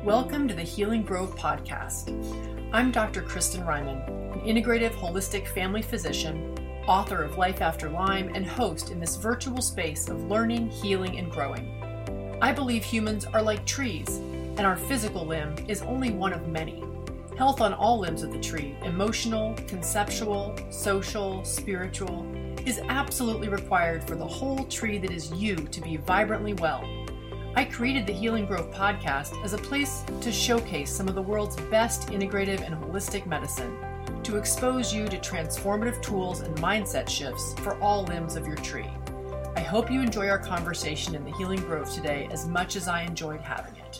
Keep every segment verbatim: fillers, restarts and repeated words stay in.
Welcome to the Healing Grove podcast. I'm Doctor Kristen Ryman, an integrative holistic family physician, author of Life After Lyme, and host in this virtual space of learning, healing, and growing. I believe humans are like trees, and our physical limb is only one of many. Health on all limbs of the tree, emotional, conceptual, social, spiritual, is absolutely required for the whole tree that is you to be vibrantly well. I created the Healing Grove podcast as a place to showcase some of the world's best integrative and holistic medicine, to expose you to transformative tools and mindset shifts for all limbs of your tree. I hope you enjoy our conversation in the Healing Grove today as much as I enjoyed having it.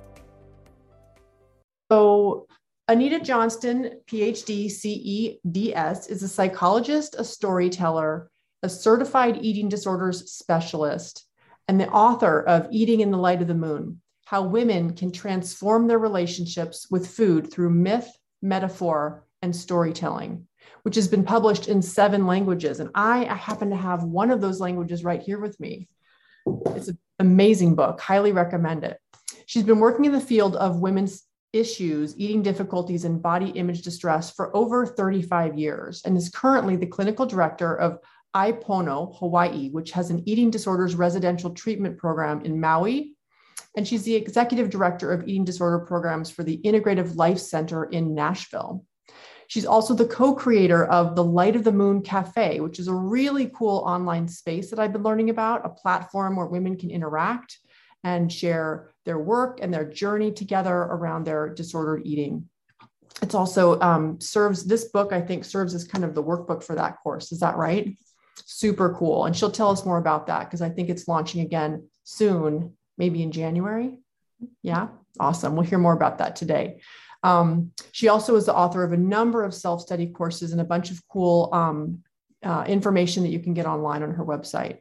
So, Anita Johnston, P H D, C E D S, is a psychologist, a storyteller, a certified eating disorders specialist, and the author of Eating in the Light of the Moon: How Women Can Transform Their Relationships with Food Through Myth, Metaphor, and Storytelling, which has been published in seven languages. And I, I happen to have one of those languages right here with me. It's an amazing book. Highly recommend it. She's been working in the field of women's issues, eating difficulties, and body image distress for over thirty-five years, and is currently the clinical director of Ipono, Hawaii, which has an eating disorders residential treatment program in Maui. And she's the executive director of eating disorder programs for the Integrative Life Center in Nashville. She's also the co-creator of the Light of the Moon Cafe, which is a really cool online space that I've been learning about, a platform where women can interact and share their work and their journey together around their disordered eating. It's also um, serves, this book, I think, serves as kind of the workbook for that course. Is that right? Super cool. And she'll tell us more about that because I think it's launching again soon, maybe in January. Yeah, awesome. We'll hear more about that today. Um, she also is the author of a number of self-study courses and a bunch of cool um, uh, information that you can get online on her website.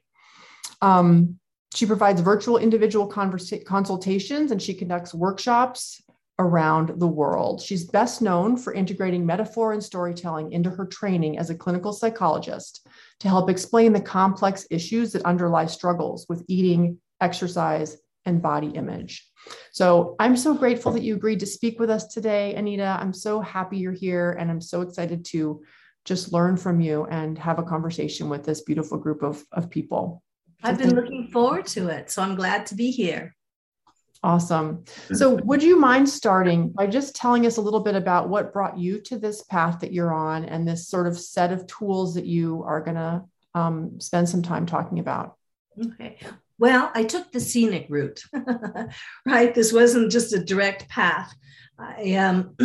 Um, she provides virtual individual conversa- consultations, and she conducts workshops around the world. She's best known for integrating metaphor and storytelling into her training as a clinical psychologist to help explain the complex issues that underlie struggles with eating, exercise, and body image. So I'm so grateful that you agreed to speak with us today, Anita. I'm so happy you're here, and I'm so excited to just learn from you and have a conversation with this beautiful group of, of people. So I've been looking forward to it, so I'm glad to be here. Awesome. So would you mind starting by just telling us a little bit about what brought you to this path that you're on and this sort of set of tools that you are going to um, spend some time talking about? Okay. Well, I took the scenic route, right? This wasn't just a direct path. I, um,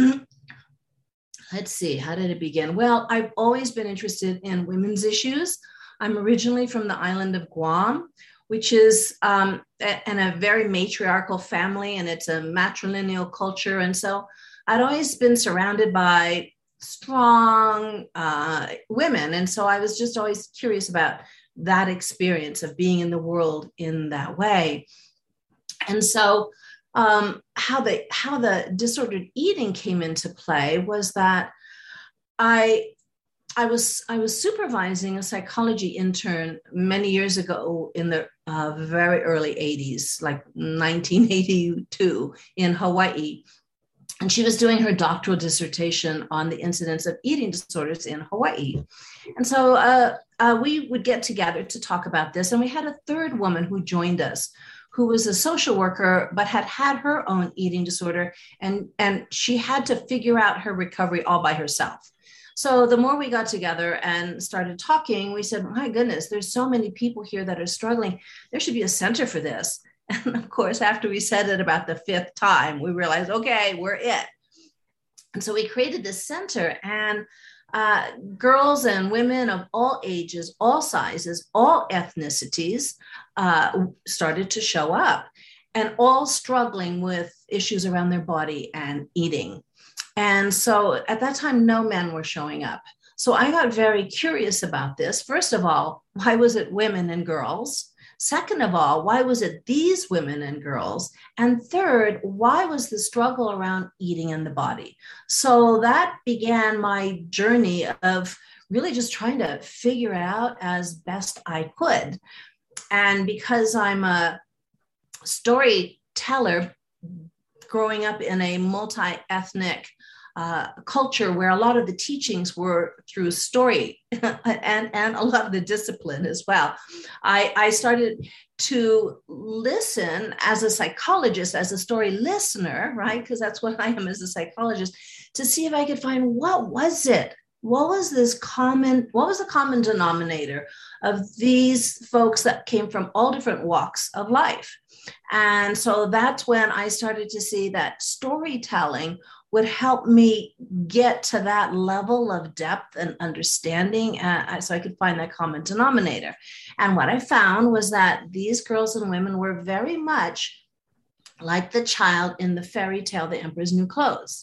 let's see, how did it begin? Well, I've always been interested in women's issues. I'm originally from the island of Guam, which is um, a, in a very matriarchal family, and it's a matrilineal culture. And so I'd always been surrounded by strong uh, women. And so I was just always curious about that experience of being in the world in that way. And so um, how the how the disordered eating came into play was that I I was I was supervising a psychology intern many years ago in the uh, very early eighties, like nineteen eighty-two in Hawaii. And she was doing her doctoral dissertation on the incidence of eating disorders in Hawaii. And so uh, uh, we would get together to talk about this. And we had a third woman who joined us, who was a social worker, but had had her own eating disorder. And, and she had to figure out her recovery all by herself. So the more we got together and started talking, we said, my goodness, there's so many people here that are struggling. There should be a center for this. And of course, after we said it about the fifth time, we realized, okay, we're it. And so we created this center, and uh, girls and women of all ages, all sizes, all ethnicities uh, started to show up, and all struggling with issues around their body and eating. And so at that time, no men were showing up. So I got very curious about this. First of all, why was it women and girls? Second of all, why was it these women and girls? And third, why was the struggle around eating in the body? So that began my journey of really just trying to figure it out as best I could. And because I'm a storyteller growing up in a multi-ethnic uh, culture where a lot of the teachings were through story and, and a lot of the discipline as well. I, I started to listen as a psychologist, as a story listener, right? Because that's what I am as a psychologist, to see if I could find what was it? What was this common, what was the common denominator of these folks that came from all different walks of life? And so that's when I started to see that storytelling would help me get to that level of depth and understanding, uh, so I could find that common denominator. And what I found was that these girls and women were very much like the child in the fairy tale, The Emperor's New Clothes.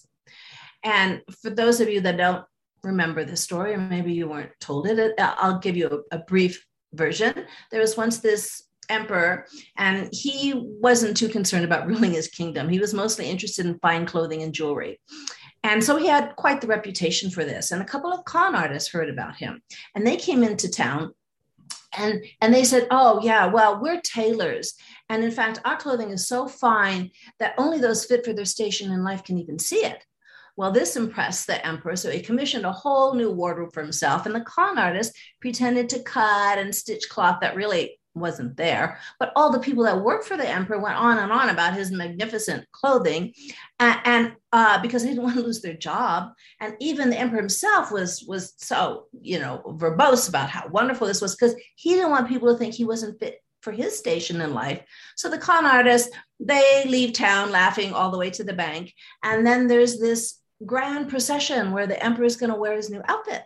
And for those of you that don't remember the story, or maybe you weren't told it, I'll give you a, a brief version. There was once this emperor, and he wasn't too concerned about ruling his kingdom. He was mostly interested in fine clothing and jewelry. And so he had quite the reputation for this. And a couple of con artists heard about him, and they came into town and, and they said, oh yeah, well, we're tailors. And in fact, our clothing is so fine that only those fit for their station in life can even see it. Well, this impressed the emperor, so he commissioned a whole new wardrobe for himself, and the con artist pretended to cut and stitch cloth that really wasn't there. But all the people that worked for the emperor went on and on about his magnificent clothing, and, and uh, because they didn't want to lose their job. And even the emperor himself was, was so, you know, verbose about how wonderful this was, because he didn't want people to think he wasn't fit for his station in life. So the con artists, they leave town laughing all the way to the bank. And then there's this grand procession where the emperor is going to wear his new outfit.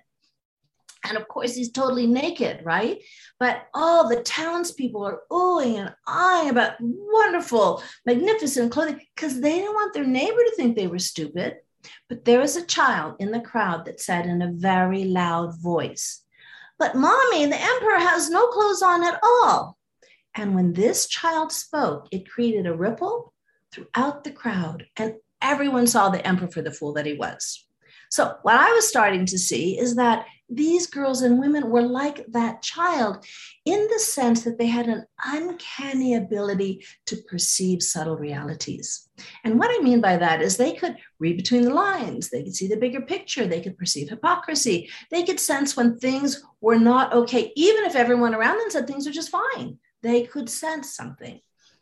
And of course, he's totally naked, right? But all the townspeople are oohing and eyeing about wonderful, magnificent clothing, because they didn't want their neighbor to think they were stupid. But there was a child in the crowd that said in a very loud voice, "But mommy, the emperor has no clothes on at all." And when this child spoke, it created a ripple throughout the crowd, and everyone saw the emperor for the fool that he was. So what I was starting to see is that these girls and women were like that child in the sense that they had an uncanny ability to perceive subtle realities. And what I mean by that is they could read between the lines, they could see the bigger picture, they could perceive hypocrisy, they could sense when things were not okay, even if everyone around them said things were just fine, they could sense something.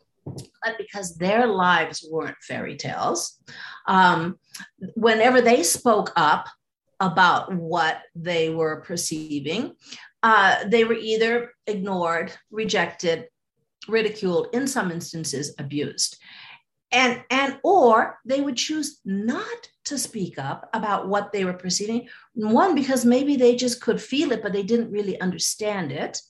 But because their lives weren't fairy tales, um, whenever they spoke up about what they were perceiving, uh, they were either ignored, rejected, ridiculed, in some instances, abused. And, and or they would choose not to speak up about what they were perceiving. One, because maybe they just could feel it, but they didn't really understand it,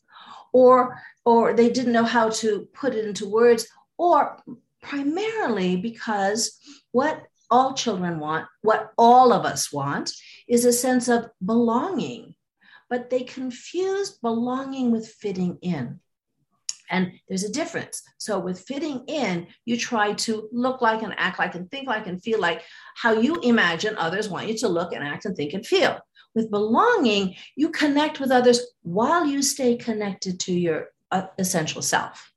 or, or they didn't know how to put it into words, or primarily because what all children want, what all of us want, is a sense of belonging. But they confused belonging with fitting in. And there's a difference. So with fitting in, you try to look like and act like and think like and feel like how you imagine others want you to look and act and think and feel. With belonging, you connect with others while you stay connected to your uh, essential self.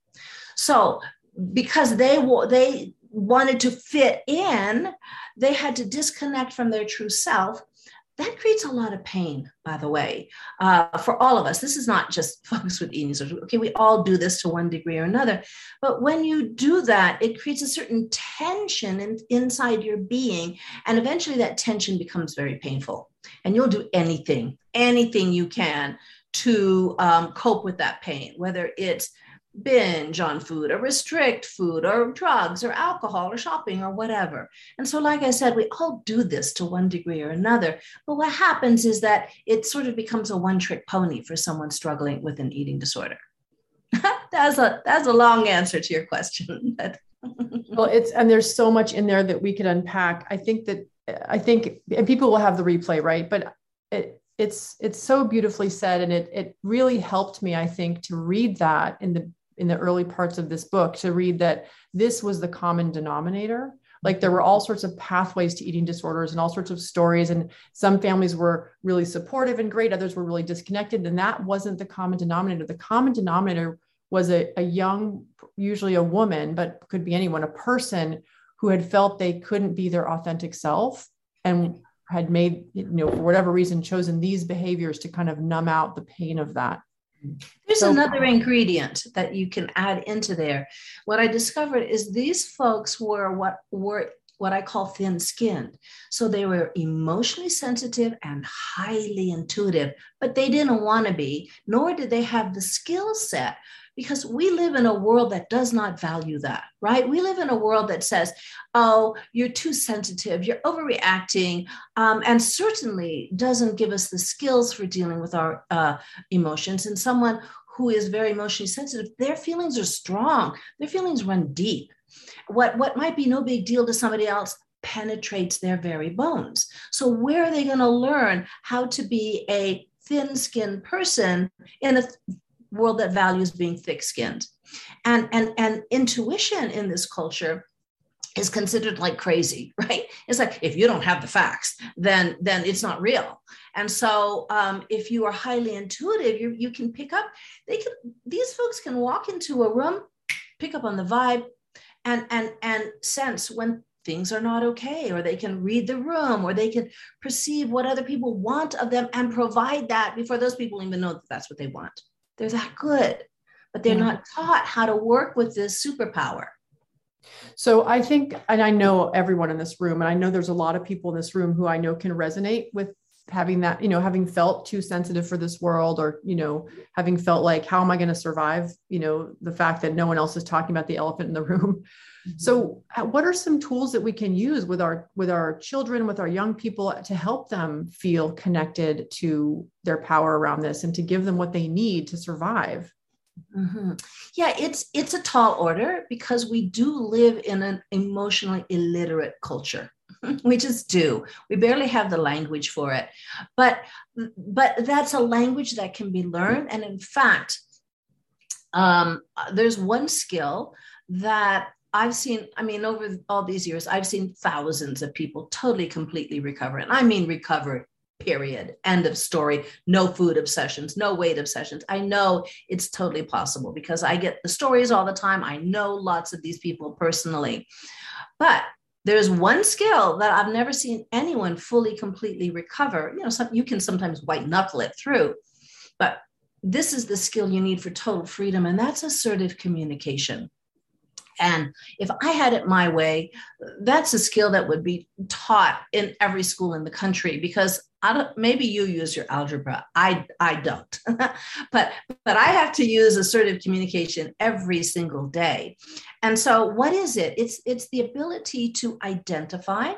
So because they they wanted to fit in, they had to disconnect from their true self. That creates a lot of pain, by the way, uh, for all of us. This is not just folks with eating disorders. Okay, we all do this to one degree or another. But when you do that, it creates a certain tension in, inside your being. And eventually that tension becomes very painful. And you'll do anything, anything you can to um, cope with that pain, whether it's binge on food or restrict food or drugs or alcohol or shopping or whatever. And so, like I said, we all do this to one degree or another. But what happens is that it sort of becomes a one-trick pony for someone struggling with an eating disorder. that's a that's a long answer to your question. Well, it's, and there's so much in there that we could unpack. I think that, I think, and people will have the replay, right? But it, it's, it's so beautifully said. And it, it really helped me, I think, to read that in the, in the early parts of this book, to read that this was the common denominator. Like there were all sorts of pathways to eating disorders and all sorts of stories. And some families were really supportive and great. Others were really disconnected. And that wasn't the common denominator. The common denominator was a, a young, usually a woman, but could be anyone, a person who had felt they couldn't be their authentic self and had made, you know, for whatever reason, chosen these behaviors to kind of numb out the pain of that. There's so, another ingredient that you can add into there. What I discovered is these folks were what were what I call thin-skinned. So they were emotionally sensitive and highly intuitive, but they didn't want to be, nor did they have the skill set, because we live in a world that does not value that, right? We live in a world that says, oh, you're too sensitive, you're overreacting, um, and certainly doesn't give us the skills for dealing with our uh, emotions. And someone who is very emotionally sensitive, their feelings are strong, their feelings run deep. What, what might be no big deal to somebody else penetrates their very bones. So where are they going to learn how to be a thin-skinned person in a world that values being thick-skinned? And, and, and intuition in this culture is considered like crazy, right? It's like, if you don't have the facts, then, then it's not real. And so um, if you are highly intuitive, you, you can pick up, they can, these folks can walk into a room, pick up on the vibe, and, and, and sense when things are not okay, or they can read the room, or they can perceive what other people want of them and provide that before those people even know that that's what they want. They're that good, but they're not taught how to work with this superpower. So I think, and I know everyone in this room, and I know there's a lot of people in this room who I know can resonate with having that, you know, having felt too sensitive for this world, or, you know, having felt like, how am I going to survive, you know, the fact that no one else is talking about the elephant in the room. Mm-hmm. So what are some tools that we can use with our, with our children, with our young people, to help them feel connected to their power around this and to give them what they need to survive? Mm-hmm. Yeah, it's, it's a tall order, because we do live in an emotionally illiterate culture. We just do. We barely have the language for it, but, but that's a language that can be learned. And in fact, um, there's one skill that I've seen, I mean, over all these years, I've seen thousands of people totally, completely recover. And I mean, recover, period, end of story. No food obsessions, no weight obsessions. I know it's totally possible, because I get the stories all the time. I know lots of these people personally, but there's one skill that I've never seen anyone fully, completely recover. You know, some, you can sometimes white knuckle it through, but this is the skill you need for total freedom, and that's assertive communication. And if I had it my way, that's a skill that would be taught in every school in the country, because I don't, maybe you use your algebra. I, I don't, but, but I have to use assertive communication every single day. And so what is it? It's, it's the ability to identify,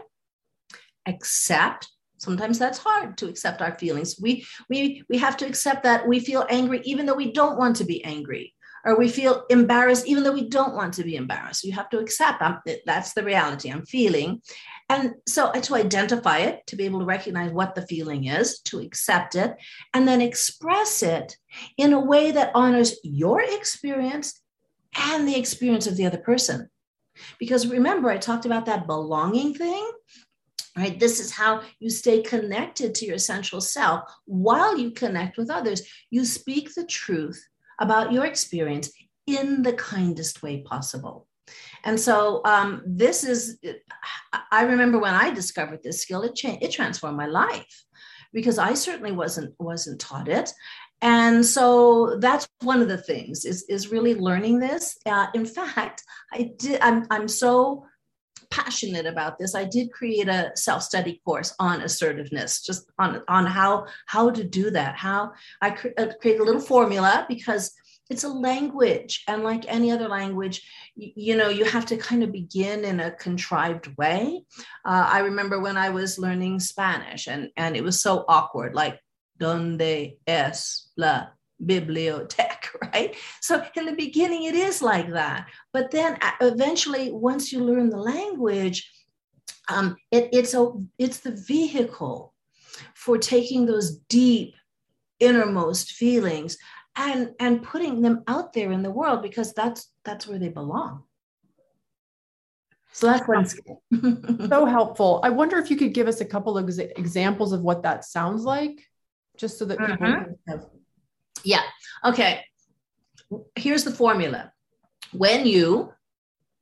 accept. Sometimes that's hard to accept our feelings. We, we, we have to accept that we feel angry, even though we don't want to be angry. Or we feel embarrassed, even though we don't want to be embarrassed. You have to accept I'm, that's the reality I'm feeling. And so to identify it, to be able to recognize what the feeling is, to accept it, and then express it in a way that honors your experience and the experience of the other person. Because remember, I talked about that belonging thing, right? This is how you stay connected to your essential self while you connect with others. You speak the truth about your experience in the kindest way possible. And so um, this is, I remember when I discovered this skill, it changed, it transformed my life, because I certainly wasn't, wasn't taught it. And so that's one of the things is, is really learning this. Uh, in fact, I did, I'm, I'm so passionate about this. I did create a self-study course on assertiveness, just on, on how, how to do that. How I cre- create a little formula, because it's a language. And like any other language, you, you know, you have to kind of begin in a contrived way. Uh, I remember when I was learning Spanish, and, and it was so awkward, like, ¿Dónde es la biblioteca, right? So in the beginning, it is like that. But then eventually, once you learn the language, um, it, it's, a, it's the vehicle for taking those deep innermost feelings and, and putting them out there in the world, because that's, that's where they belong. So that's one skill. So helpful. I wonder if you could give us a couple of ex- examples of what that sounds like, just so that people mm-hmm. can have. Yeah. Okay. Here's the formula. When you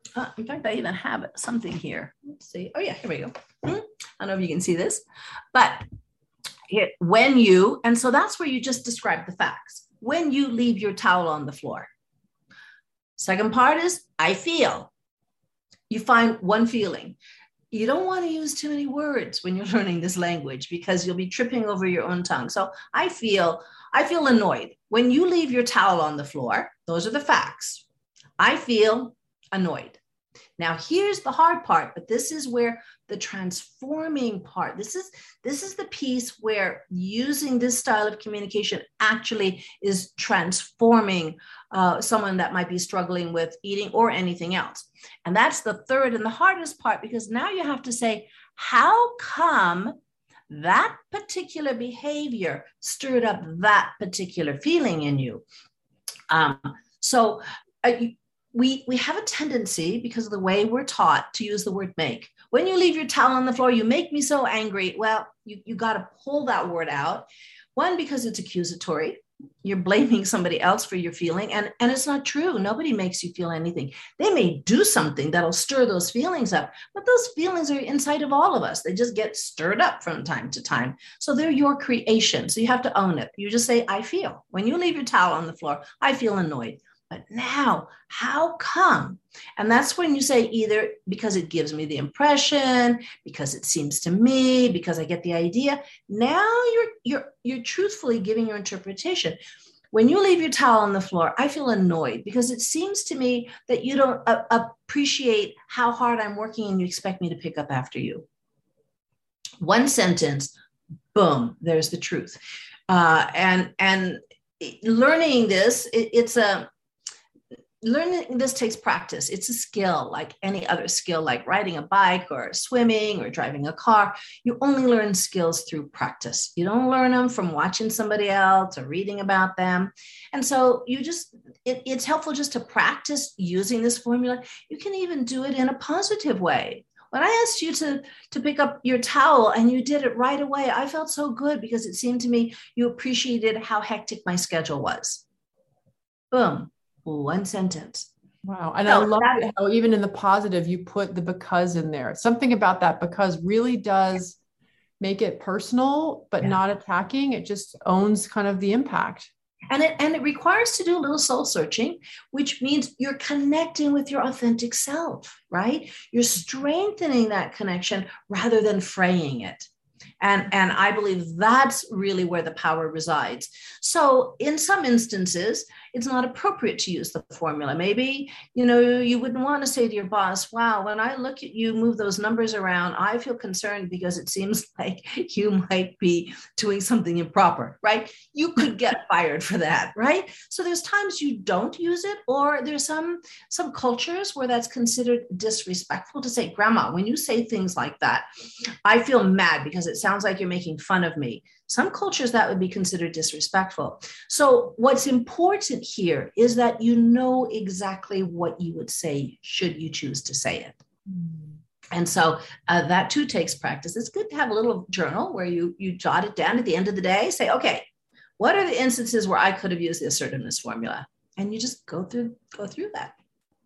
Uh, in fact, I even have something here. Let's see. Oh yeah, here we go. Hmm? I don't know if you can see this, but here, when you, and so that's where you just describe the facts. When you leave your towel on the floor. Second part is, I feel. You find one feeling. You don't want to use too many words when you're learning this language because you'll be tripping over your own tongue. So I feel, I feel annoyed. When you leave your towel on the floor, those are the facts. I feel annoyed. Now, here's the hard part, but this is where the transforming part, this is, this is the piece where using this style of communication actually is transforming uh, someone that might be struggling with eating or anything else. And that's the third and the hardest part, because now you have to say, how come that particular behavior stirred up that particular feeling in you? Um, so uh, we, we have a tendency, because of the way we're taught, to use the word make. When you leave your towel on the floor, you make me so angry. Well, you, you got to pull that word out. One, because it's accusatory. You're blaming somebody else for your feeling. And, and it's not true. Nobody makes you feel anything. They may do something that'll stir those feelings up, but those feelings are inside of all of us. They just get stirred up from time to time. So they're your creation. So you have to own it. You just say, I feel. When you leave your towel on the floor, I feel annoyed. But now, how come? And that's when you say either because it gives me the impression, because it seems to me, because I get the idea. Now you're you're you're truthfully giving your interpretation. When you leave your towel on the floor, I feel annoyed because it seems to me that you don't uh, appreciate how hard I'm working and you expect me to pick up after you. One sentence, boom, there's the truth. Uh, and and learning this, it, it's a Learning this takes practice. It's a skill like any other skill, like riding a bike or swimming or driving a car. You only learn skills through practice. You don't learn them from watching somebody else or reading about them. And so you just, it, it's helpful just to practice using this formula. You can even do it in a positive way. When I asked you to, to pick up your towel and you did it right away, I felt so good because it seemed to me you appreciated how hectic my schedule was. Boom. One sentence. Wow. And so I love that, how even in the positive, you put the because in there. Something about that because really does make it personal, but yeah. not attacking. It just owns kind of the impact. And it, and it requires to do a little soul searching, which means you're connecting with your authentic self, right? You're strengthening that connection rather than fraying it. And, and I believe that's really where the power resides. So in some instances, it's not appropriate to use the formula. Maybe, you know, you wouldn't want to say to your boss, wow, when I look at you move those numbers around, I feel concerned because it seems like you might be doing something improper, right? You could get fired for that, right? So there's times you don't use it, or there's some, some cultures where that's considered disrespectful to say, Grandma, when you say things like that, I feel mad because it sounds like you're making fun of me. Some cultures that would be considered disrespectful. So what's important here is that you know exactly what you would say should you choose to say it. Mm. And so uh, that too takes practice. It's good to have a little journal where you, you jot it down at the end of the day, say, okay, what are the instances where I could have used the assertiveness formula? And you just go through, go through that.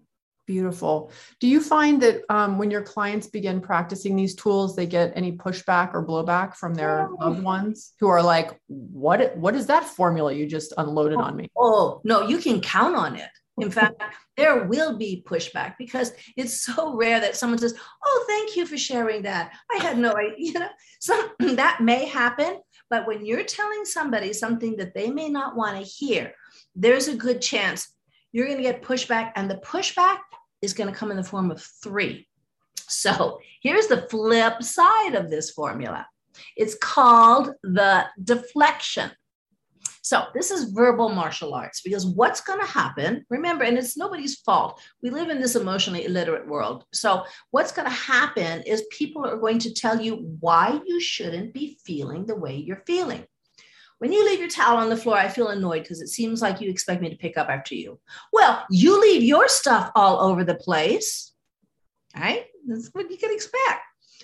Beautiful. Do you find that um, when your clients begin practicing these tools, they get any pushback or blowback from their loved ones who are like, what, what is that formula you just unloaded oh, on me? Oh, no, you can count on it. In fact, there will be pushback because it's so rare that someone says, oh, thank you for sharing that. I had no idea. You know, so that may happen. But when you're telling somebody something that they may not want to hear, there's a good chance you're going to get pushback, and the pushback is going to come in the form of three. So here's the flip side of this formula. It's called the deflection. So this is verbal martial arts, because what's going to happen, remember, and it's nobody's fault. We live in this emotionally illiterate world. So what's going to happen is people are going to tell you why you shouldn't be feeling the way you're feeling. When you leave your towel on the floor, I feel annoyed because it seems like you expect me to pick up after you. Well, you leave your stuff all over the place, right? That's what you can expect.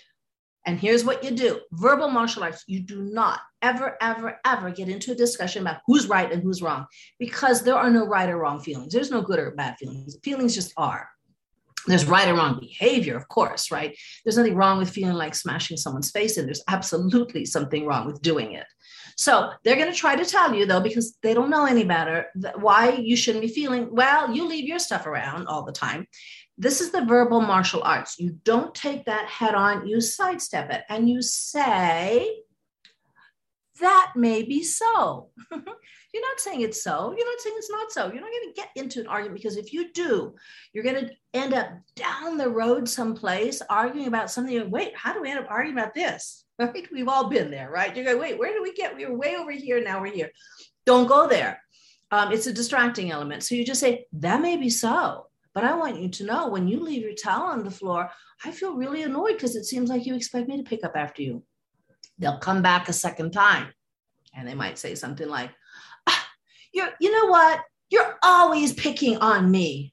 And here's what you do. Verbal martial arts, you do not ever, ever, ever get into a discussion about who's right and who's wrong, because there are no right or wrong feelings. There's no good or bad feelings. Feelings just are. There's right and wrong behavior, of course, right? There's nothing wrong with feeling like smashing someone's face in. There's absolutely something wrong with doing it. So they're going to try to tell you, though, because they don't know any better, why you shouldn't be feeling, well, you leave your stuff around all the time. This is the verbal martial arts. You don't take that head on, you sidestep it, and you say, that may be so. You're not saying it's so. You're not saying it's not so. You're not going to get into an argument, because if you do, you're going to end up down the road someplace arguing about something. You wait, how do we end up arguing about this? Right? We've all been there, right? You're going, wait, where did we get? We were way over here. Now we're here. Don't go there. Um, it's a distracting element. So you just say, that may be so, but I want you to know, when you leave your towel on the floor, I feel really annoyed because it seems like you expect me to pick up after you. They'll come back a second time and they might say something like, ah, you're, you know what? You're always picking on me.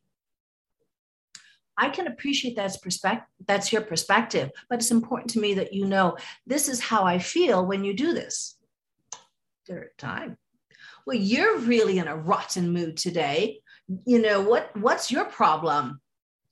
I can appreciate that's perspective. That's your perspective, but it's important to me that you know, this is how I feel when you do this. Third time. Well, you're really in a rotten mood today. You know, what, what's your problem?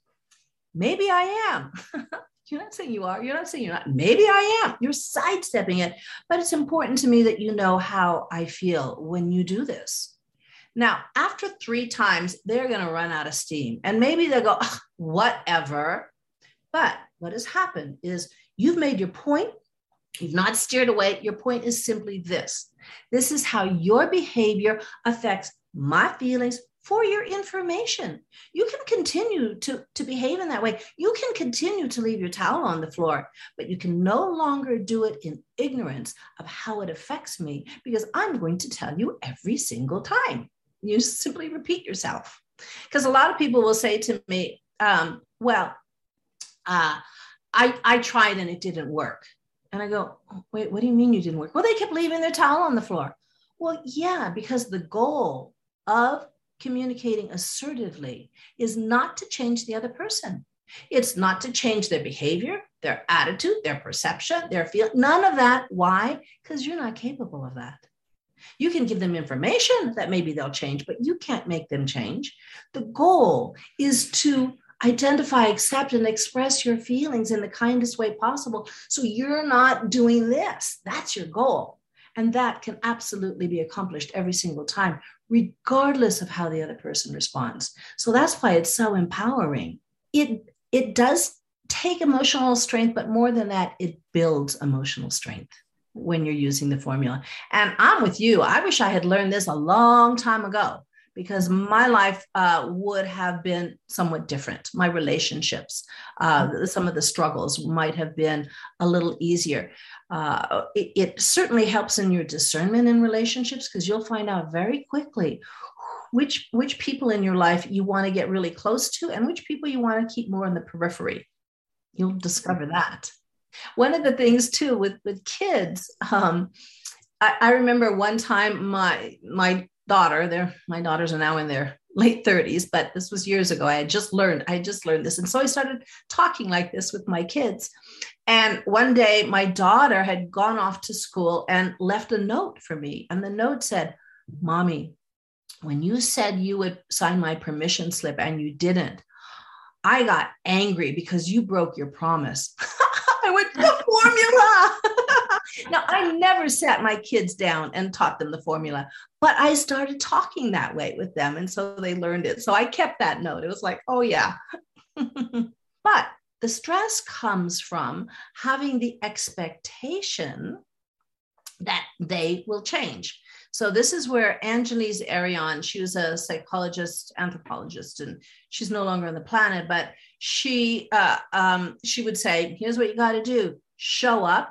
Maybe I am. You're not saying you are. You're not saying you're not. Maybe I am. You're sidestepping it. But it's important to me that you know how I feel when you do this. Now, after three times, they're going to run out of steam. And maybe they'll go, whatever. But what has happened is you've made your point. You've not steered away. Your point is simply this. This is how your behavior affects my feelings. For your information, you can continue to, to behave in that way. You can continue to leave your towel on the floor, but you can no longer do it in ignorance of how it affects me, because I'm going to tell you every single time. You simply repeat yourself. Because a lot of people will say to me, um, well, uh, I, I tried and it didn't work. And I go, wait, what do you mean you didn't work? Well, they kept leaving their towel on the floor. Well, yeah, because the goal of communicating assertively is not to change the other person. It's not to change their behavior, their attitude, their perception, their feel, none of that. Why? Because you're not capable of that. You can give them information that maybe they'll change, but you can't make them change. The goal is to identify, accept, and express your feelings in the kindest way possible. So you're not doing this. That's your goal. And that can absolutely be accomplished every single time, regardless of how the other person responds. So that's why it's so empowering. It, it does take emotional strength, but more than that, it builds emotional strength when you're using the formula. And I'm with you. I wish I had learned this a long time ago, because my life uh, would have been somewhat different. My relationships, uh, some of the struggles might have been a little easier. Uh, it, it certainly helps in your discernment in relationships, because you'll find out very quickly which, which people in your life you want to get really close to and which people you want to keep more in the periphery. You'll discover that. One of the things too with, with kids, um, I, I remember one time my, my daughter, they're, my daughters are now in their late thirties, but this was years ago. I had just learned, I had just learned this. And so I started talking like this with my kids. And one day my daughter had gone off to school and left a note for me. And the note said, Mommy, when you said you would sign my permission slip and you didn't, I got angry because you broke your promise. I went, the formula. Now, I never sat my kids down and taught them the formula, but I started talking that way with them. And so they learned it. So I kept that note. It was like, oh, yeah. But the stress comes from having the expectation that they will change. So this is where Angelise Arion, she was a psychologist, anthropologist, and she's no longer on the planet, but she, uh, um, she would say, here's what you got to do. Show up,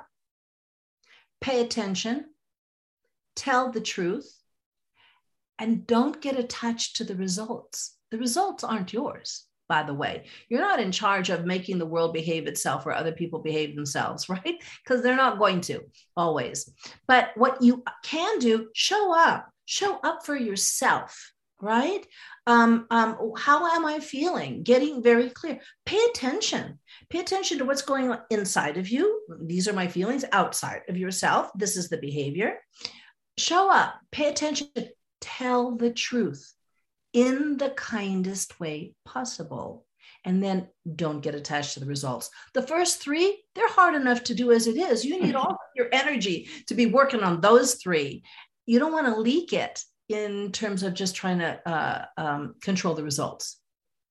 pay attention, tell the truth, and don't get attached to the results. The results aren't yours, by the way. You're not in charge of making the world behave itself or other people behave themselves, right? Because they're not going to always. But what you can do, show up, show up for yourself, right? Um, um, how am I feeling? Getting very clear. Pay attention. Pay attention to what's going on inside of you. These are my feelings. Outside of yourself, this is the behavior. Show up, pay attention, tell the truth in the kindest way possible. and then don't get attached to the results. The first three, they're hard enough to do as it is. You need all of your energy to be working on those three. You don't want to leak it in terms of just trying to uh, um, control the results.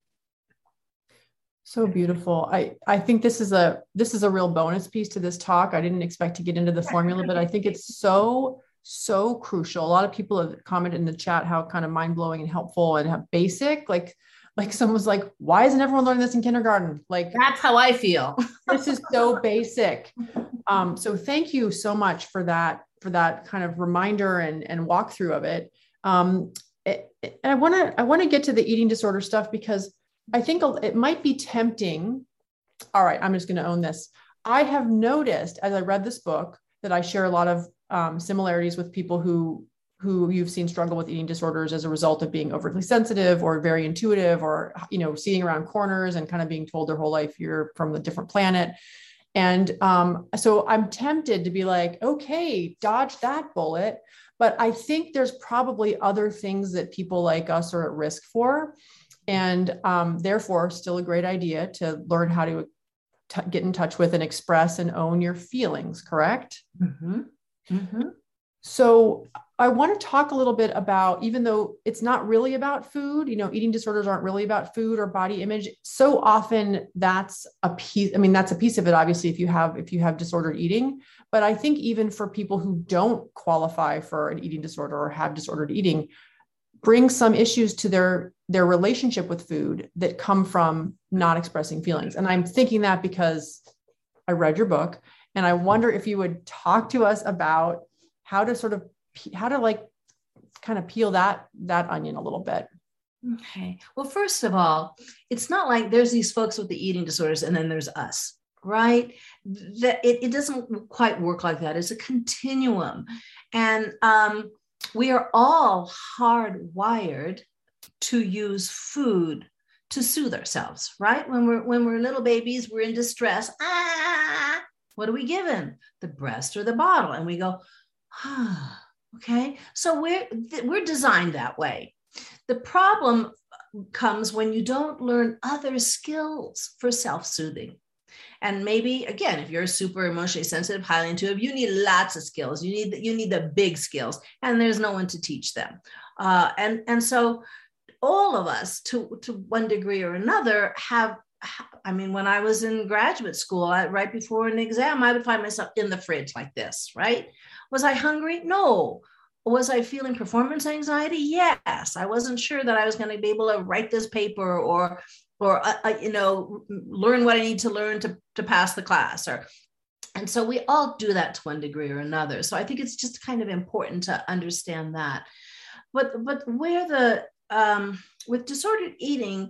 So beautiful. I, I think this is a, this is a real bonus piece to this talk. I didn't expect to get into the formula, but I think it's so, so crucial. A lot of people have commented in the chat how kind of mind-blowing and helpful and how basic, like, like someone's like, why isn't everyone learning this in kindergarten? Like, that's how I feel. This is so basic. Um, so thank you so much for that, for that kind of reminder and, and walkthrough of it. Um, it, it I want to, I want to get to the eating disorder stuff because I think it might be tempting. All right, I'm just going to own this. I have noticed as I read this book that I share a lot of um, similarities with people who, who you've seen struggle with eating disorders as a result of being overly sensitive or very intuitive, or, you know, seeing around corners and kind of being told their whole life you're from a different planet. And um, so I'm tempted to be like, okay, dodge that bullet. But I think there's probably other things that people like us are at risk for. And um, therefore, still a great idea to learn how to t- get in touch with and express and own your feelings, correct? Mm-hmm. Mm-hmm. So I want to talk a little bit about, even though it's not really about food, you know, eating disorders aren't really about food or body image. So often that's a piece, I mean, that's a piece of it, obviously, if you have, if you have disordered eating, but I think even for people who don't qualify for an eating disorder or have disordered eating, bring some issues to their, their relationship with food that come from not expressing feelings. And I'm thinking that because I read your book, and I wonder if you would talk to us about how to sort of, how to like kind of peel that, that onion a little bit. Okay. Well, first of all, it's not like there's these folks with the eating disorders and then there's us, right? That it, it doesn't quite work like that. It's a continuum. And um, we are all hardwired to use food to soothe ourselves, right? When we're, when we're little babies, we're in distress. Ah, what are we given? The breast or the bottle. And we go, ah, okay. So we're, we're designed that way. The problem comes when you don't learn other skills for self-soothing. And maybe, again, if you're super emotionally sensitive, highly intuitive, you need lots of skills. You need, you need the big skills, and there's no one to teach them. Uh, and, and so all of us, to, to one degree or another, have, I mean, when I was in graduate school, I, right before an exam, I would find myself in the fridge like this, right? Was I hungry? No. Was I feeling performance anxiety? Yes. I wasn't sure that I was going to be able to write this paper or, or uh, uh, you know, learn what I need to learn to, to pass the class. Or, and so we all do that to one degree or another. So I think it's just kind of important to understand that. But, but where the, um, with disordered eating,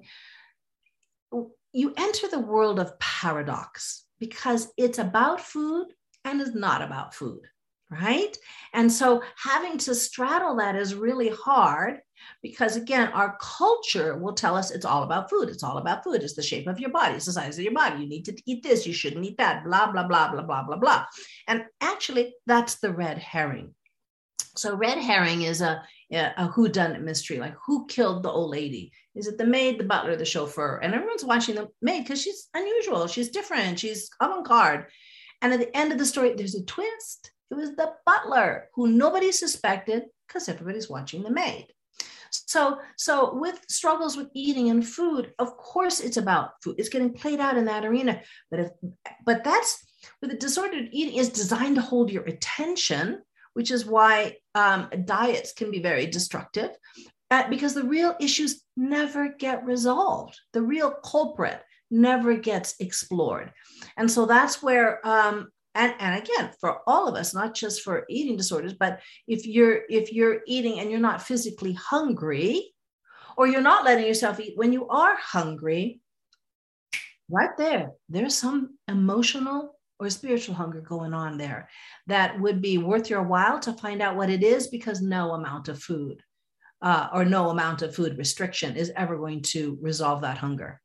you enter the world of paradox because it's about food and is not about food. Right? And so having to straddle that is really hard because, again, our culture will tell us it's all about food. It's all about food. It's the shape of your body. It's the size of your body. You need to eat this. You shouldn't eat that, blah, blah, blah, blah, blah, blah, blah. And actually, that's the red herring. So red herring is a, a whodunit mystery, like who killed the old lady? Is it the maid, the butler, the chauffeur? And everyone's watching the maid because she's unusual. She's different. She's avant-garde. And at the end of the story, there's a twist. It was the butler who nobody suspected because everybody's watching the maid. So, so with struggles with eating and food, of course it's about food. It's getting played out in that arena. But if, but that's with the disordered eating is designed to hold your attention, which is why um, diets can be very destructive uh, because the real issues never get resolved. The real culprit never gets explored. And so that's where, um, And, and again, for all of us, not just for eating disorders, but if you're if you're eating and you're not physically hungry, or you're not letting yourself eat when you are hungry, right there, there's some emotional or spiritual hunger going on there that would be worth your while to find out what it is, because no amount of food uh, or no amount of food restriction is ever going to resolve that hunger.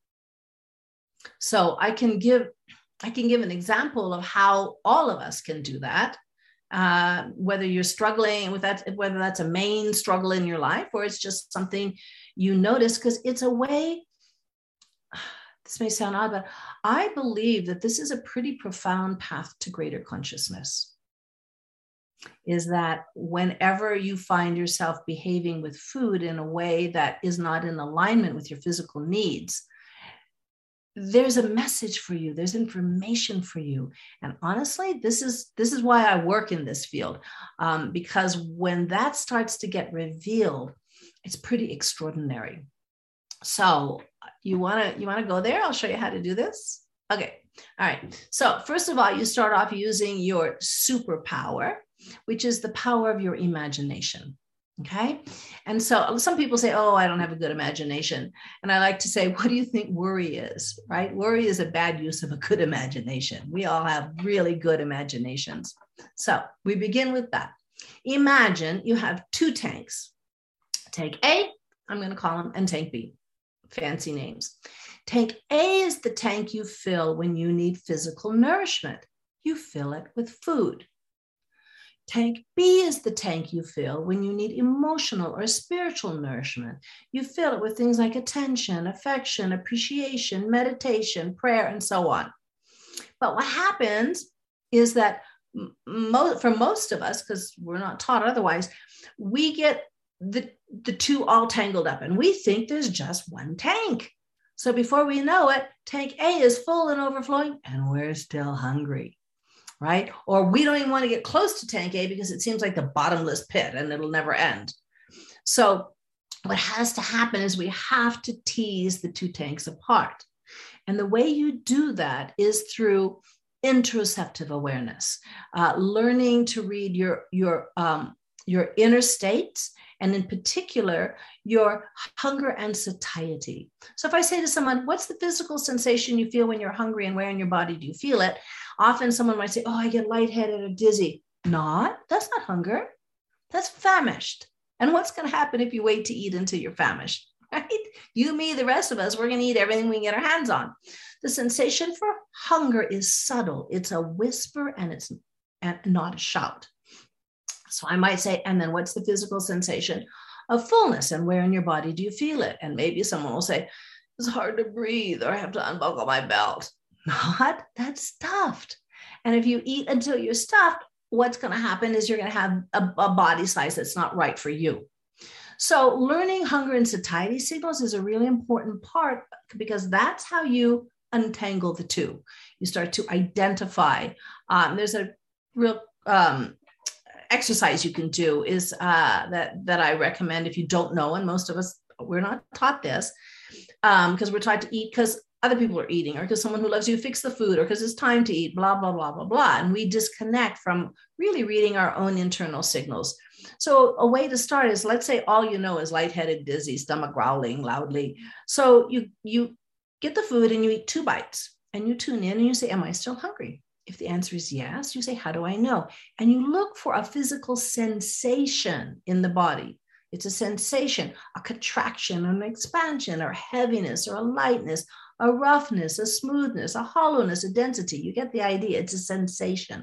So I can give I can give an example of how all of us can do that, uh, whether you're struggling with that, whether that's a main struggle in your life, or it's just something you notice, because it's a way, this may sound odd, but I believe that this is a pretty profound path to greater consciousness. Is that whenever you find yourself behaving with food in a way that is not in alignment with your physical needs, there's a message for you, there's information for you. And honestly, this is this is why I work in this field, um, because when that starts to get revealed, it's pretty extraordinary. So you want to you want to go there? I'll show you how to do this. Okay. All right. So first of all, you start off using your superpower, which is the power of your imagination. Okay. And so some people say, oh, I don't have a good imagination. And I like to say, what do you think worry is, right? Worry is a bad use of a good imagination. We all have really good imaginations. So we begin with that. Imagine you have two tanks. Tank A, I'm going to call them, and tank B. Fancy names. Tank A is the tank you fill when you need physical nourishment. You fill it with food. Tank B is the tank you fill when you need emotional or spiritual nourishment. You fill it with things like attention, affection, appreciation, meditation, prayer, and so on. But what happens is that mo- for most of us, because we're not taught otherwise, we get the, the two all tangled up and we think there's just one tank. So before we know it, tank A is full and overflowing and we're still hungry. Right? Or we don't even want to get close to tank A because it seems like the bottomless pit and it'll never end. So what has to happen is we have to tease the two tanks apart. And the way you do that is through interoceptive awareness, uh, learning to read your, your, um, your inner states, and in particular, your hunger and satiety. So if I say to someone, what's the physical sensation you feel when you're hungry and where in your body do you feel it? Often someone might say, oh, I get lightheaded or dizzy. Not, that's not hunger. That's famished. And what's going to happen if you wait to eat until you're famished, right? You, me, the rest of us, we're going to eat everything we can get our hands on. The sensation for hunger is subtle. It's a whisper and it's not a shout. So I might say, and then what's the physical sensation of fullness and where in your body do you feel it? And maybe someone will say, it's hard to breathe or I have to unbuckle my belt. Not, that's stuffed. And if you eat until you're stuffed, what's going to happen is you're going to have a, a body size that's not right for you. So learning hunger and satiety signals is a really important part because that's how you untangle the two. You start to identify. Um, there's a real um, exercise you can do is uh, that, that I recommend if you don't know, and most of us, we're not taught this because um, we're taught to eat because other people are eating or because someone who loves you fix the food or because it's time to eat, blah, blah, blah, blah, blah. And we disconnect from really reading our own internal signals. So a way to start is, let's say all you know is lightheaded, dizzy, stomach growling loudly. So you, you get the food and you eat two bites and you tune in and you say, am I still hungry? If the answer is yes, you say, how do I know? And you look for a physical sensation in the body. It's a sensation, a contraction, an expansion, or heaviness, or a lightness, a roughness, a smoothness, a hollowness, a density. You get the idea. It's a sensation.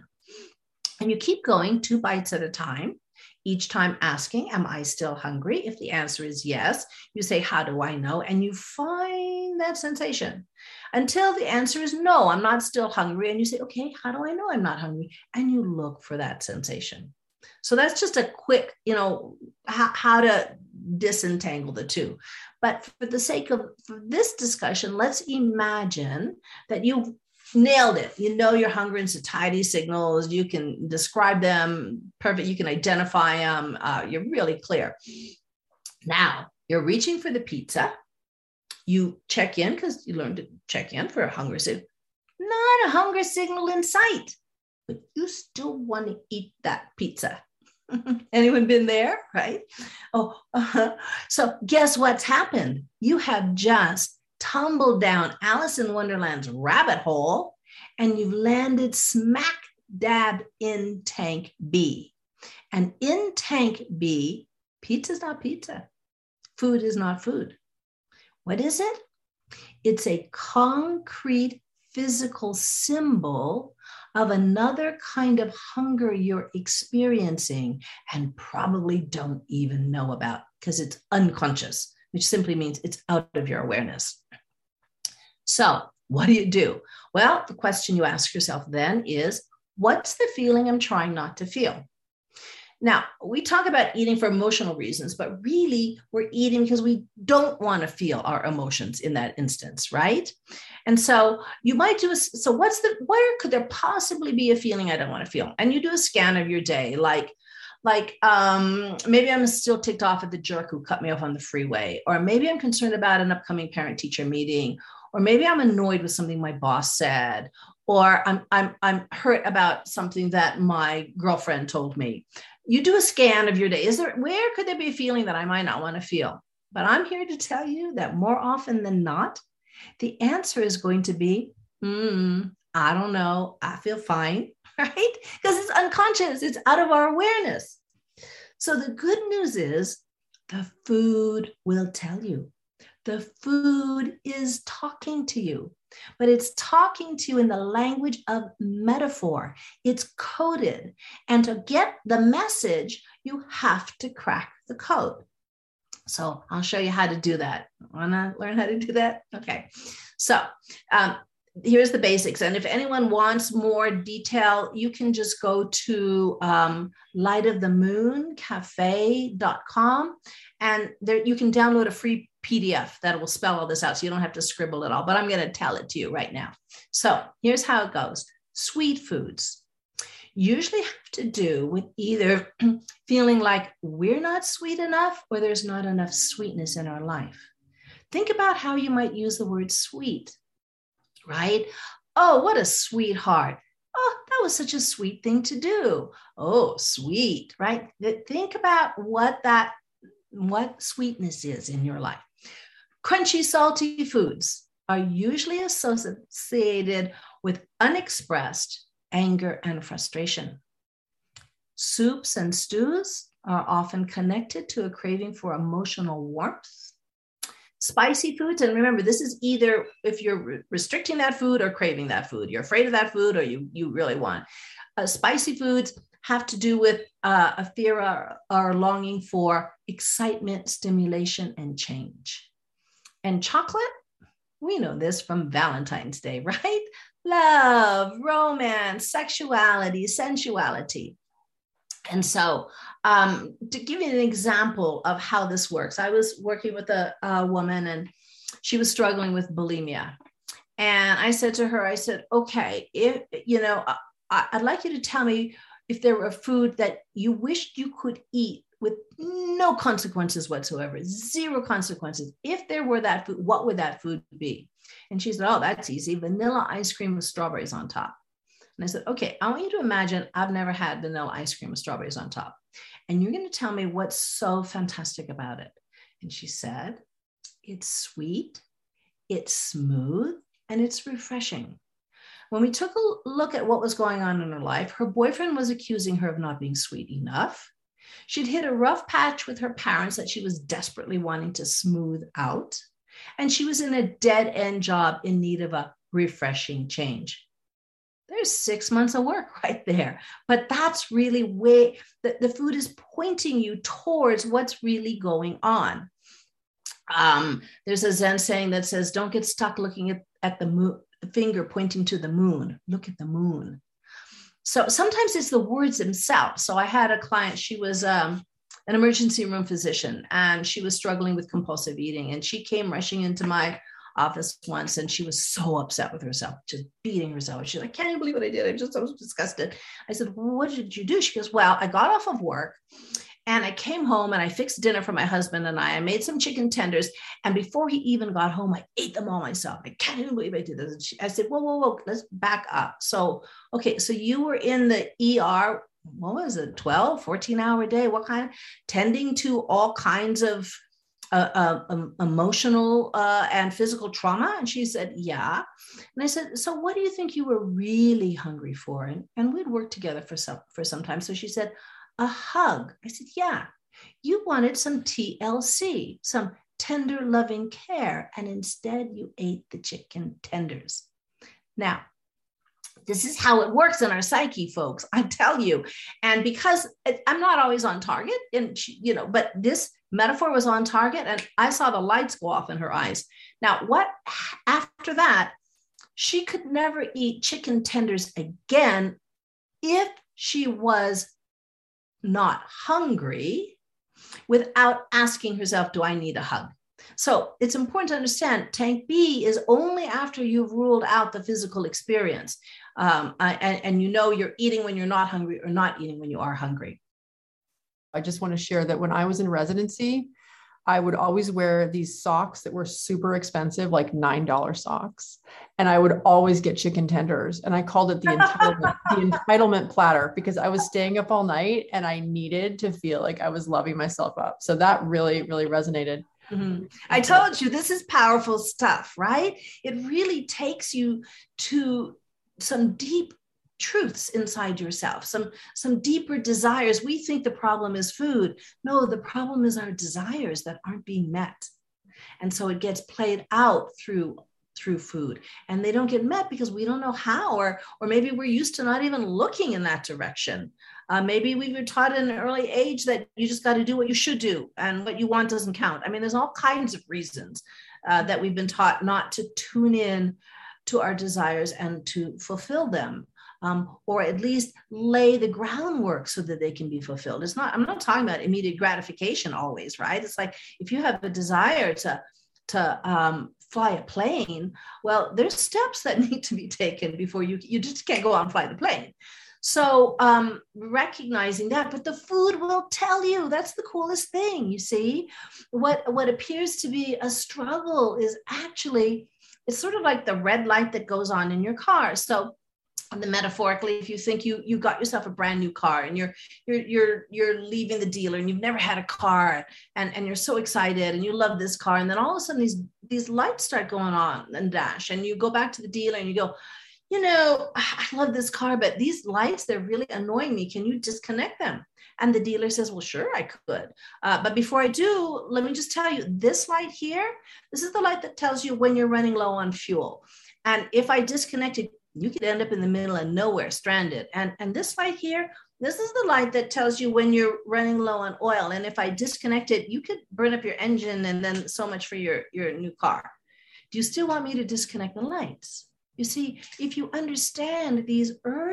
And you keep going two bites at a time, each time asking, am I still hungry? If the answer is yes, you say, how do I know? And you find that sensation until the answer is no, I'm not still hungry. And you say, okay, how do I know I'm not hungry? And you look for that sensation. So that's just a quick, you know, how, how to disentangle the two. But for the sake of for this discussion, let's imagine that you nailed it. You know your hunger and satiety signals. You can describe them perfect. You can identify them. Uh, you're really clear. Now you're reaching for the pizza. You check in because you learned to check in for a hunger signal. Not a hunger signal in sight, but you still want to eat that pizza. Anyone been there? Right? Oh, uh-huh. So guess what's happened? You have just tumbled down Alice in Wonderland's rabbit hole and you've landed smack dab in tank B. And in tank B, pizza is not pizza. Food is not food. What is it? It's a concrete physical symbol of another kind of hunger you're experiencing and probably don't even know about because it's unconscious, which simply means it's out of your awareness. So what do you do? Well, the question you ask yourself then is, what's the feeling I'm trying not to feel? Now, we talk about eating for emotional reasons, but really we're eating because we don't want to feel our emotions in that instance, right? And so you might do a, so what's the, where could there possibly be a feeling I don't want to feel? And you do a scan of your day, like, like um, maybe I'm still ticked off at the jerk who cut me off on the freeway, or maybe I'm concerned about an upcoming parent-teacher meeting, or maybe I'm annoyed with something my boss said, or I'm, I'm, I'm hurt about something that my girlfriend told me. You do a scan of your day. Is there, where could there be a feeling that I might not want to feel? But I'm here to tell you that more often than not, the answer is going to be, mm, I don't know. I feel fine, right? Because it's unconscious. It's out of our awareness. So the good news is the food will tell you. The food is talking to you, but it's talking to you in the language of metaphor. It's coded. And to get the message, you have to crack the code. So I'll show you how to do that. Want to learn how to do that? Okay. So um, here's the basics. And if anyone wants more detail, you can just go to um, light of the moon cafe dot com, and there you can download a free P D F that will spell all this out, so you don't have to scribble it all, but I'm going to tell it to you right now. So here's how it goes. Sweet foods usually have to do with either feeling like we're not sweet enough or there's not enough sweetness in our life. Think about how you might use the word sweet, right? Oh, what a sweetheart. Oh, that was such a sweet thing to do. Oh, sweet, right? Think about what that, what sweetness is in your life. Crunchy, salty foods are usually associated with unexpressed anger and frustration. Soups and stews are often connected to a craving for emotional warmth. Spicy foods, and remember, this is either if you're restricting that food or craving that food. You're afraid of that food or you, you really want. Uh, spicy foods have to do with uh, a fear or, or longing for excitement, stimulation, and change. And chocolate, we know this from Valentine's Day, right? Love, romance, sexuality, sensuality. And so um, to give you an example of how this works, I was working with a, a woman and she was struggling with bulimia. And I said to her, I said, okay, if, you know, I, I'd like you to tell me if there were a food that you wished you could eat with no consequences whatsoever, zero consequences. If there were that food, what would that food be? And she said, oh, that's easy. Vanilla ice cream with strawberries on top. And I said, okay, I want you to imagine I've never had vanilla ice cream with strawberries on top. And you're going to tell me what's so fantastic about it. And she said, it's sweet, it's smooth, and it's refreshing. When we took a look at what was going on in her life, her boyfriend was accusing her of not being sweet enough. She'd hit a rough patch with her parents that she was desperately wanting to smooth out. And she was in a dead-end job in need of a refreshing change. There's six months of work right there. But that's really where the, the food is pointing you towards what's really going on. Um, there's a Zen saying that says, don't get stuck looking at, at the, moon, the finger pointing to the moon. Look at the moon. So sometimes it's the words themselves. So I had a client, she was um, an emergency room physician, and she was struggling with compulsive eating. And she came rushing into my office once, and she was so upset with herself, just beating herself. She's like, I can't believe what I did. I'm just so disgusted. I said, well, what did you do? She goes, well, I got off of work and I came home and I fixed dinner for my husband and I. I made some chicken tenders. And before he even got home, I ate them all myself. I can't even believe I did this. And she, I said, whoa, whoa, whoa, let's back up. So, okay, so you were in the E R, what was it, twelve, fourteen hour day? What kind? Tending to all kinds of uh, uh, um, emotional uh, and physical trauma? And she said, yeah. And I said, so what do you think you were really hungry for? And, and we'd worked together for some, for some time. So she said, a hug. I said, yeah, you wanted some T L C, some tender loving care. And instead you ate the chicken tenders. Now, this is how it works in our psyche, folks, I tell you. And because I'm not always on target, and you know, but this Metaphor was on target, and I saw the lights go off in her eyes. Now, what after that, she could never eat chicken tenders again if she was not hungry without asking herself, do I need a hug? So it's important to understand tank B is only after you've ruled out the physical experience. Um, and, and you know you're eating when you're not hungry or not eating when you are hungry. I just want to share that when I was in residency, I would always wear these socks that were super expensive, like nine dollars socks. And I would always get chicken tenders. And I called it the entitlement, the entitlement platter, because I was staying up all night and I needed to feel like I was loving myself up. So that really, really resonated. Mm-hmm. I told you, this is powerful stuff, right? It really takes you to some deep truths inside yourself, some, some deeper desires. We think the problem is food. No, the problem is our desires that aren't being met. And so it gets played out through, through food, and they don't get met because we don't know how, or, or maybe we're used to not even looking in that direction. Uh, maybe we were taught at an early age that you just got to do what you should do and what you want doesn't count. I mean, there's all kinds of reasons uh, that we've been taught not to tune in to our desires and to fulfill them. Um, or at least lay the groundwork so that they can be fulfilled. It's not, I'm not talking about immediate gratification always, right? It's like, if you have a desire to, to um, fly a plane, well, there's steps that need to be taken before you, you just can't go out and fly the plane. So um, recognizing that, but the food will tell you. That's the coolest thing, you see. What, what appears to be a struggle is actually, it's sort of like the red light that goes on in your car. So and then metaphorically, if you think you you got yourself a brand new car and you're you're you're you're leaving the dealer and you've never had a car and, and you're so excited and you love this car, and then all of a sudden these these lights start going on and dash, and you go back to the dealer and you go, you know, I love this car, but these lights, they're really annoying me. Can you disconnect them? And the dealer says, well, sure, I could. Uh, but before I do, let me just tell you, this light here, this is the light that tells you when you're running low on fuel. And if I disconnect it, you could end up in the middle of nowhere, stranded. And, and this light here, this is the light that tells you when you're running low on oil. And if I disconnect it, you could burn up your engine and then so much for your, your new car. Do you still want me to disconnect the lights? You see, if you understand these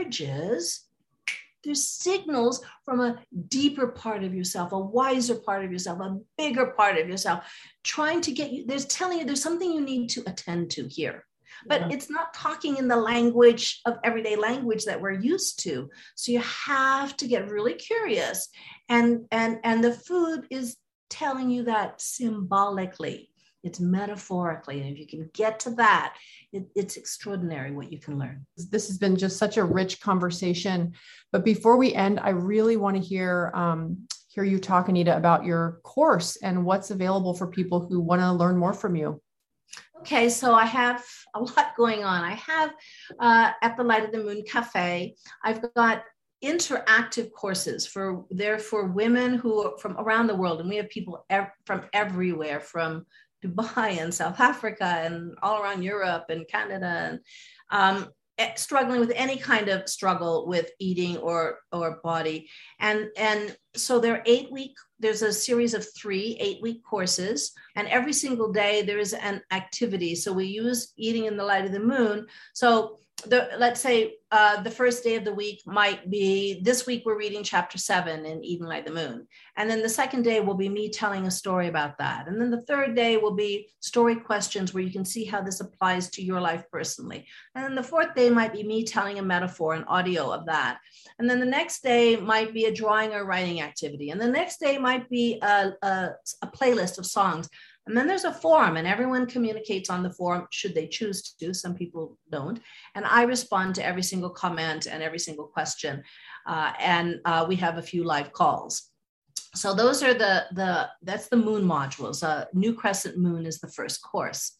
urges, there's signals from a deeper part of yourself, a wiser part of yourself, a bigger part of yourself, trying to get you, there's telling you there's something you need to attend to here. But yeah. It's not talking in the language of everyday language that we're used to. So you have to get really curious. And, and, and the food is telling you that symbolically. It's metaphorically. And if you can get to that, it, it's extraordinary what you can learn. This has been just such a rich conversation. But before we end, I really want to hear, um, hear you talk, Anita, about your course and what's available for people who want to learn more from you. Okay, so I have a lot going on. I have uh, at the Light of the Moon Cafe, I've got interactive courses for they're for women who are from around the world, and we have people ev- from everywhere, from Dubai and South Africa and all around Europe and Canada, and um, struggling with any kind of struggle with eating or or body. And, and so there are eight week, there's a series of three eight week courses, and every single day there is an activity. So we use Eating in the Light of the Moon. So the, let's say uh, the first day of the week might be, this week we're reading chapter seven in Eating Light of the Moon. And then the second day will be me telling a story about that. And then the third day will be story questions where you can see how this applies to your life personally. And then the fourth day might be me telling a metaphor, an audio of that. And then the next day might be a drawing or writing activity. And the next day might be a, a, a playlist of songs. And then there's a forum, and everyone communicates on the forum should they choose to. Some people don't. And I respond to every single comment and every single question. Uh, and uh, we have a few live calls. So those are the, the that's the moon modules. Uh, New Crescent Moon is the first course.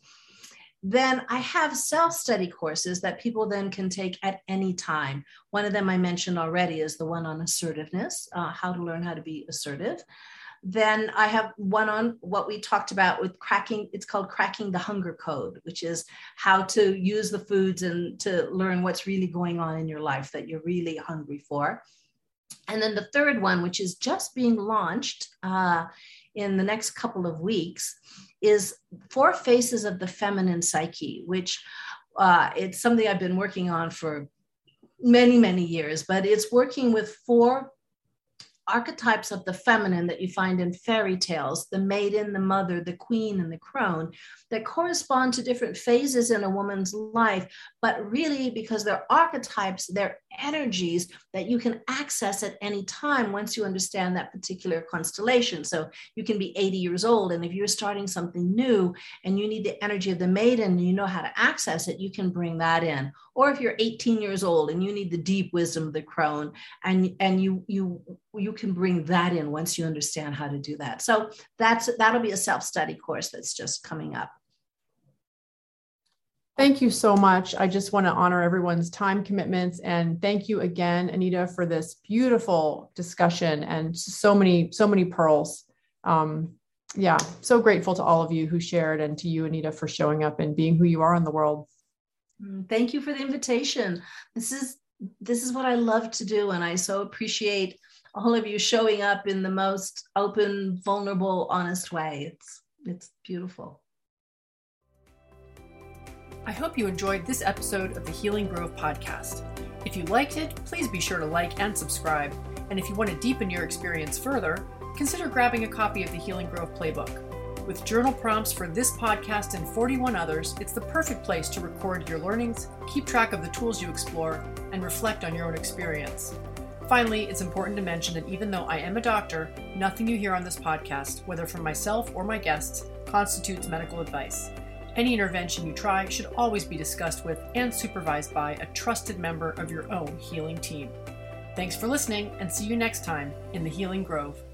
Then I have self-study courses that people then can take at any time. One of them I mentioned already is the one on assertiveness, uh, how to learn how to be assertive. Then I have one on what we talked about with cracking, it's called Cracking the Hunger Code, which is how to use the foods and to learn what's really going on in your life that you're really hungry for. And then the third one, which is just being launched, uh, in the next couple of weeks is Four Faces of the Feminine Psyche, which uh, it's something I've been working on for many, many years, but it's working with four archetypes of the feminine that you find in fairy tales, the maiden, the mother, the queen, and the crone, that correspond to different phases in a woman's life, but really because they're archetypes, they're energies that you can access at any time once you understand that particular constellation. So you can be eighty years old, and if you're starting something new and you need the energy of the maiden and you know how to access it, you can bring that in. Or if you're eighteen years old and you need the deep wisdom of the crone, and, and you, you, you can bring that in once you understand how to do that. So that's, that'll be a self-study course that's just coming up. Thank you so much. I just want to honor everyone's time commitments, and thank you again, Anita, for this beautiful discussion and so many, so many pearls. Um, yeah, so grateful to all of you who shared, and to you, Anita, for showing up and being who you are in the world. Thank you for the invitation. This is, this is what I love to do. And I so appreciate all of you showing up in the most open, vulnerable, honest way. It's, it's beautiful. I hope you enjoyed this episode of the Healing Grove podcast. If you liked it, please be sure to like and subscribe. And if you want to deepen your experience further, consider grabbing a copy of the Healing Grove Playbook. With journal prompts for this podcast and forty-one others, it's the perfect place to record your learnings, keep track of the tools you explore, and reflect on your own experience. Finally, it's important to mention that even though I am a doctor, nothing you hear on this podcast, whether from myself or my guests, constitutes medical advice. Any intervention you try should always be discussed with and supervised by a trusted member of your own healing team. Thanks for listening, and see you next time in the Healing Grove.